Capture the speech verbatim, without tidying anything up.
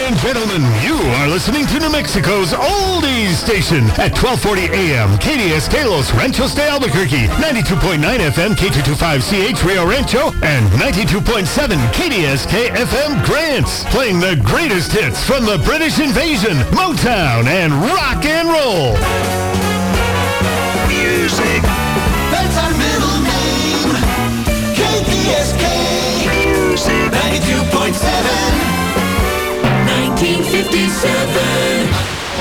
and gentlemen, you are listening to New Mexico's oldies station at twelve forty A M K D S K Los Ranchos de Albuquerque, ninety-two point nine F M K two twenty-five C H Rio Rancho, and ninety-two point seven K D S K F M Grants, playing the greatest hits from the British invasion, Motown, and rock and roll. Music. That's our middle name. K D S K. Music. ninety-two point seven. nineteen fifty-seven.